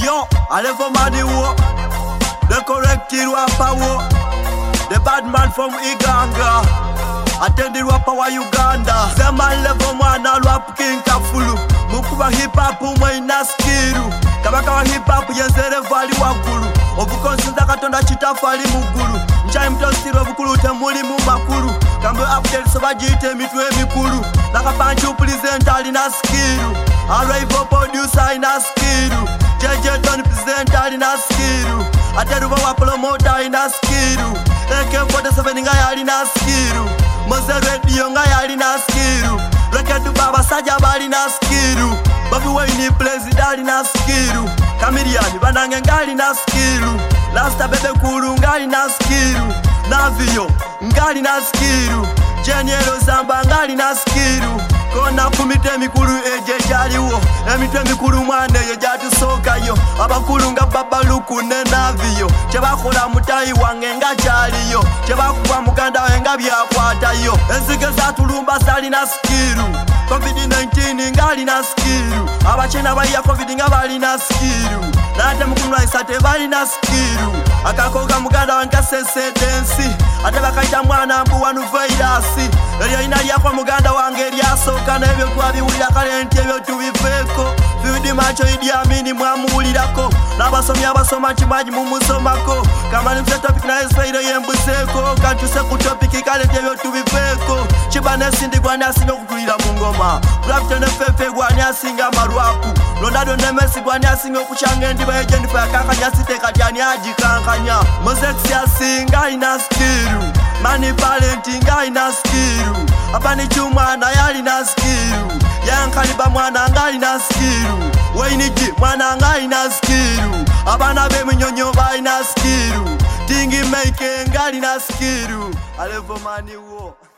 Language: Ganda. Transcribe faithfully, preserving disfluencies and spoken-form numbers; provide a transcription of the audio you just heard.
Yo, Alevo Mani wo, the corrected rapper wo, the bad man from Iganga, attended rapper wa Uganda. The man level man a rap king kafulu, mukuba hip hop umwina skiru, kabaka wa hip hop yenzere vali wakulu, obukonsinza katonda chitafali mugulu, nchai mtostiro bukulu temuli mu makulu, kambe update so bajite mitwe mikulu, nakapanchi upresenter alina skiru, arrival producer alina skiru, J J Tony presenter alina skiru, ateruba wa promoter alina skiru, A K forty-seven nga alina skiru, Moze radio nga alina skiru, Rekedu baba saja alina skiru, Bobby Wayne president alina skiru, Chameleon banange nga alina skiru, Lasta bebe kuru nga alina skiru, Navio nga alina skiru, Jeniero Zamba nga alina skiru, Kona kumite mikuru eje jaliwo, emitwe mikuru mwane ye jatusokayo, abakulu nga babaluku ne Navio, chebakola mutayi wange nga jaliyo, chebakuwa muganda wenga byakwatayo, enzige zatulumba salina skiru, covid nineteen nga alina skiru, abachina baya covid nga balina skiru, nate mukunwa isate balina skiru, akakoga muganda wange sesedensi, ate bakaita mwana mbu wanu virus, elyo ina lyakwa muganda wange lyasoka nebyo twabiwulira kale nti ebyo tubifeeko, Viudi macho Idi Amini mwamuwulirako, n'abasomi abasoma kimanyi mumusomako, kamani mse topic na esfairo yembuseko, kantuse ku topic kale nti ebyo tubifeeko, Chibane Sindi gwani asinga okutulira mu ngoma, Clapton Fefe gwani asinga amarwaku, Ronaldo ne Messi gwani asinga okukyanga endiba yejendifa yakankanya siteeka tyani agikankanya, Moses asinga alina skiru, Mani Valenti nga alina skiru, Abani Chuma na yalina skiru, Yankaliba mwana nga alina skiru, Wayne G mwana nga alina skiru, abana b'eminyonyo balina skiru, Tingi Make nga alina skiru, Alevo Mani wo.